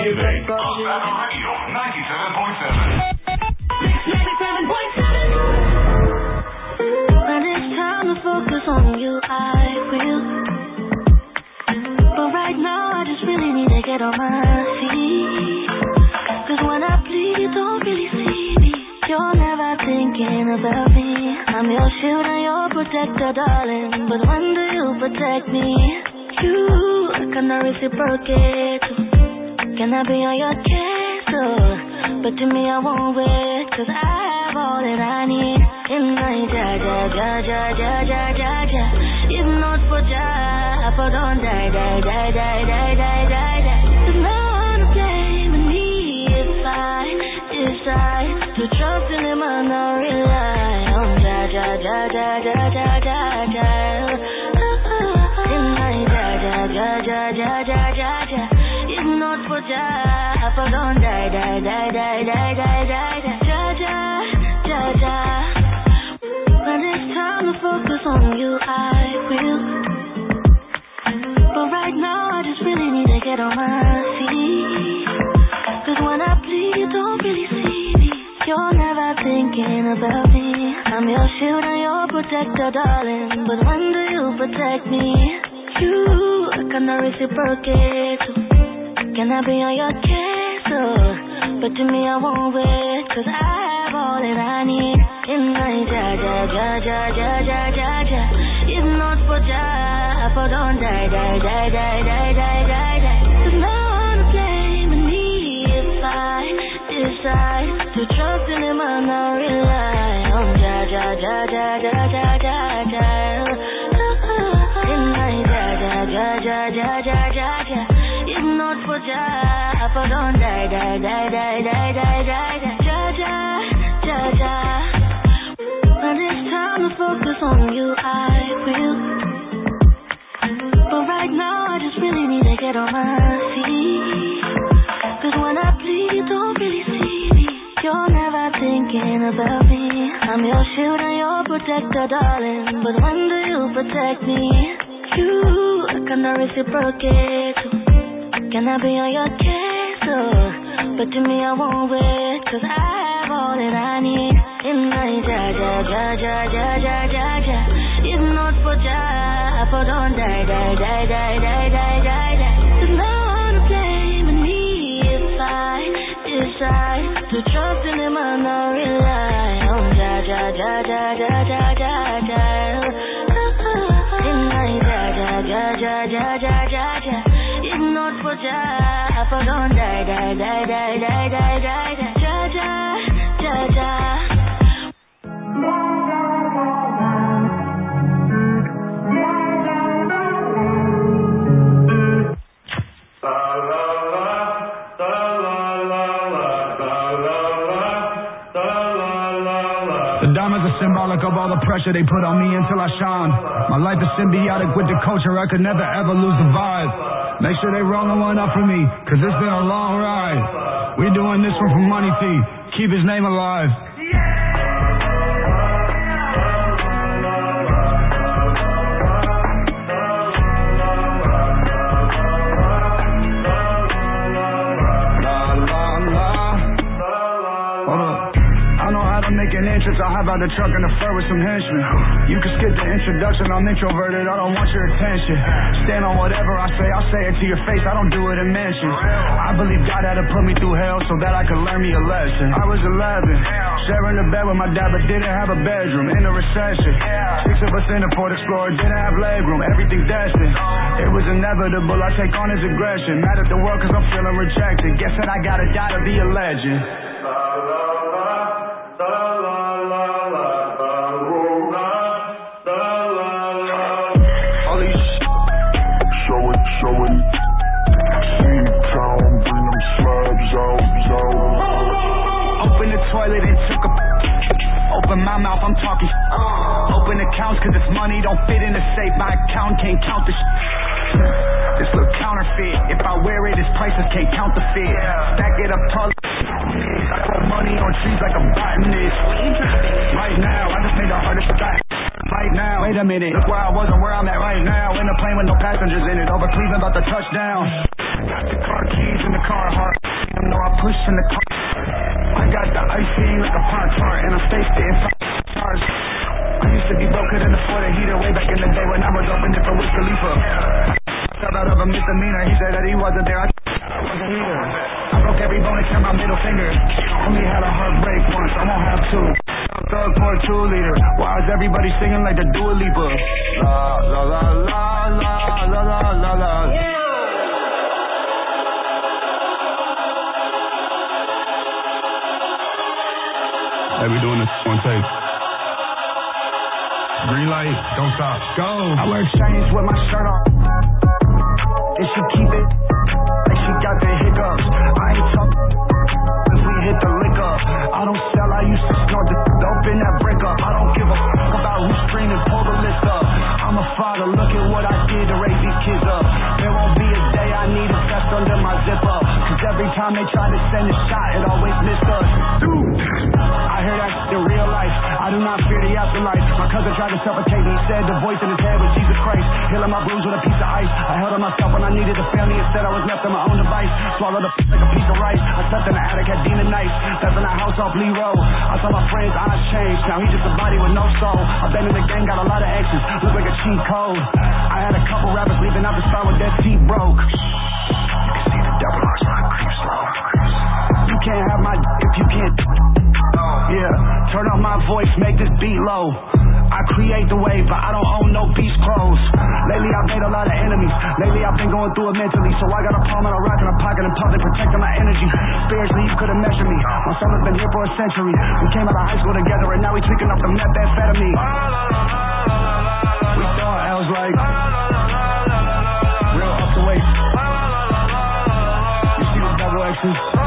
When it's time to focus on you, I will. But right now I just really need to get on my feet. Cause when I bleed you don't really see me. You're never thinking about me. I'm your shield and your protector, darling. But when do you protect me? You cannot reciprocate. Can I be on your case? But to me I won't wait. Cause I have all that I need in my ja. If not for ja, I don't die. There's no one to blame but me if I decide to trust in him and not rely on ja. In my ja. If not for ja, I don't die. Ja. When it's time to focus on you, I will. But right now I just really need to get on my feet. Cause when I bleed you don't really see me. You're never thinking about me. I'm your shield and your protector, darling. But when do you protect me? You cannot reciprocate. Can I be on your case? But to me I won't wait. Cause I have all that I need in my ja. If not for ja, I don't die. There's no one to blame but me if I decide to trust in him and not rely on ja. In my ja. If not for ja, I don't die. Ja. When it's time to focus on you, I will. But right now I just really need to get on my feet. Cause when I bleed you don't really see me. You're never thinking about me. I'm your shield and your protector, darling. But when do you protect me? You cannot reciprocate. Can I be on your case? But to me I won't wait. Cause I have all that I need in my ja. If not for ja, I don't die. There's no one to blame but me if I decide to trust in him and not rely on ja. In my ja. If not for ja, I don't die. Ja. The diamonds are symbolic of all the pressure they put on me until I shine. My life is symbiotic with the culture, I could never ever lose the vibe. Make sure they rolling one up for me, cause it's been a long ride. We doing this one for Money T, keep his name alive. I'll hop out the truck in the fur with some henchmen. You can skip the introduction, I'm introverted, I don't want your attention. Stand on whatever I say, I'll say it to your face, I don't do it in mentions. I believe God had to put me through hell so that I could learn me a lesson. I was 11, sharing a bed with my dad but didn't have a bedroom. In a recession, 6 of us in the Port Explorer, didn't have legroom, everything destined. It was inevitable, I take on his aggression. Mad at the world cause I'm feeling rejected. Guess that I gotta die to be a legend. Toilet and took a open my mouth, I'm talking open accounts cause it's money don't fit in the safe, my account can't count the this look counterfeit, if I wear it it's priceless, can't count the fit, stack it up tall, I throw money on trees like a botanist, right now I just made the hardest back, right now, wait a minute, look where I was and where I'm at right now, in a plane with no passengers in it, over Cleveland about to touch down, got the car keys in the car heart. in the car. I got the icing like a Pop-Tart, and I'm stay spitting stars. I used to be broken in the for the heater way back in the day when I was open different with Khalifa. Fell out of a misdemeanor, he said that he wasn't there. I wasn't either. I broke every bone except my middle finger. Only had a heartbreak once, I won't have two. Thug for a 2-liter. Why is everybody singing like the Dua Lipa? La la la la la la la la la. Hey, we doing this on tape. Green light, don't stop. Go. I wear chains with my shirt off, and she keep it like she got the hiccups. I ain't talking if we hit the liquor. I don't sell, I used to snort the dope in that brick up. I don't give a fuck about who's screaming, pull the list up. I'm a father, look at what I did to raise these kids up. There won't be a day I need a vest under my zipper, cause every time they try to send a shot, it always missed us. Dude, I hear that in real life. I do not fear the afterlife. My cousin tried to suffocate me, he said the voice in his head was Jesus Christ. Healing my bruise with a piece of ice. I held on myself when I needed a family, instead I was left on my own device. Swallowed up like a piece of rice. I slept in the attic, had demon nights. That's in a house off Lee Road. I saw my friend's eyes change, now he's just a body with no soul. I've been in the game, got a lot of exes, look like a cheat code. I had a couple rappers leaving out the start with their teeth broke. You can see the devil marks when I creep slow. You can't have my if you can't. Yeah, turn off my voice, make this beat low. I create the wave, but I don't own no beast clothes. Lately I've made a lot of enemies. Lately I've been going through it mentally, so I got a palm and a rock in a pocket in public, protecting my energy. Spiritually, you couldn't measure me. My son has been here for a century. We came out of high school together, and now we tweaking up the methamphetamine. We thought I was like real up to waist. You see the double X's?